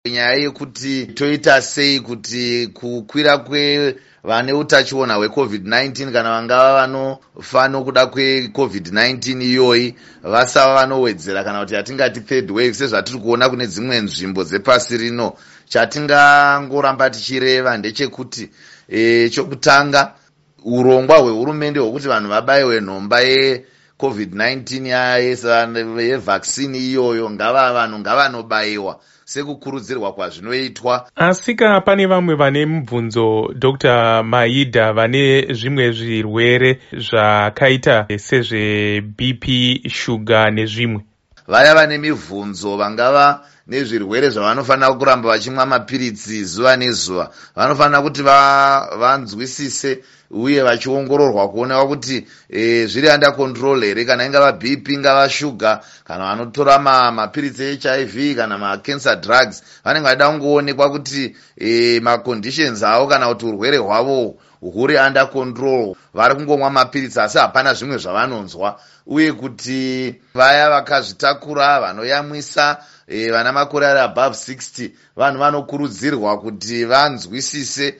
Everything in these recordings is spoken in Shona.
nyaya yekuti toita sei kuti kukwira vane utachiona hweCovid-19 kana vangava vanofano kuda kweCovid-19 iyoyi vasava vanowedzera kana kuti yatingati third wave sezvatiri kuona kune dzimwe nzvimbo dzepasi rino. Chatingangoramba tichireva ndechekuti chokutanga urongwa hwehurumende hwokuti vanhu vabayiwe nhomba yeCovid-19 yevhaksini iyoyo vanhu ngavanobayiwa sekukurudzirwa kwazvinoitwa. Asika pane vamwe vane mubvunzo Dr. Maida vane zvimwe zvirwere zvakaita sezveBP, shuga nezvimwe. Vaya vane mibvunzo vangava nezvirwere zvavanofanira kuramba vachimwa mapiritsi zuva nezuva vanofanira kuti vanzwisise uye vachiongororwa kuonekwa kuti zviri under control here, kana ingava BP, ingava shuga, kana vanotora mapiritsi eHIV kana macancer drugs vanenge vachida kungoonekwa kuti maconditions avo kana kuti urwere hwavo huri under control, vari kungomwa mapiritsi asi hapana zvimwe zvavanonzwa, uye kuti vaya vakazvitakura vanoyamwisa vana makore ari above 60 vanhu vanokurudzirwa kuti vanzwisise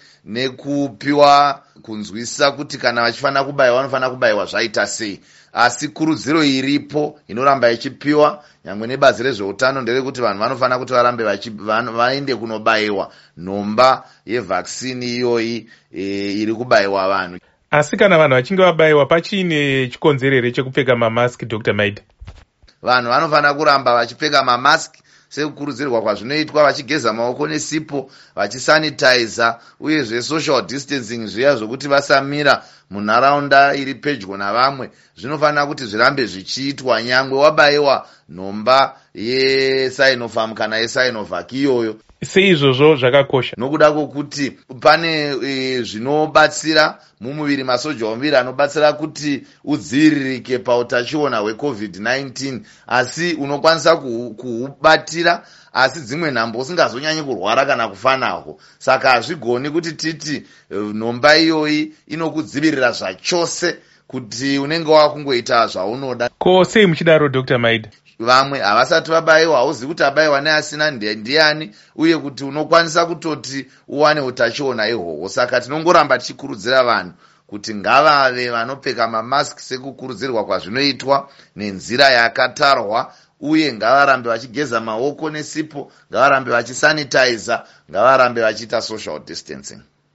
nekupiwa kunzwisisa kuti kana vachifanira kubayiwa vanofanira kubayiwa zvaita sei. Asi kurudziro iripo inoramba ichipiwa nyangwe nebazi rezveutano nderekuti vanhu vanofanira kuti varambe vaende kunobayiwa nhomba yevhaksini iyoyi iri kubayiwa vanhu. Asi kana vanhu vachinge vabayiwa pachiine chikonzerere chekupfeka mamask, Dr. Maida? Vanhu vanofanira kuramba vachipfeka mamask sekukurudzirwa kwazvinoitwa, vachigeza maoko nesipo, vachisanitiza, uyezve social distancing zviya zvokuti vasamira munharaunda iri pedyo navamwe zvinofanira kuti zvirambe zvichiitwa nyangwe wabayiwa nhomba yeSinovac kana yeSinovac iyoyo. Seizvozvo zvakakosha nokuda kwokuti pane zvinobatsira mumuviri, masoja omuviri anobatsira kuti udziviririke pautachiona hweCovid-19, asi unokwanisa kuhubatira asi dzimwe nhambo usingazonyanyi kurwara kana kufa nahwo. Saka hazvigoni kuti titi nhomba iyoyi inokudzivirira zvachose kuti unenge wakungoita zvaunoda. Ko sei muchidaro Dr. Maida? Vamwe havasati vabayiwa, hauzivi kuti abayiwa neasina ndiani, uye kuti unokwanisa kutoti uwane utachiona ihwohwo. Saka tinongoramba tichikurudzira vanhu kuti ngavave vanopfeka mamask sekukurudzirwa kwazvinoitwa nenzira yakatarwa, uye ngavarambe vachigeza maoko nesipo, ngavarambe vachisanitiza, ngavarambe vachiita social distancing.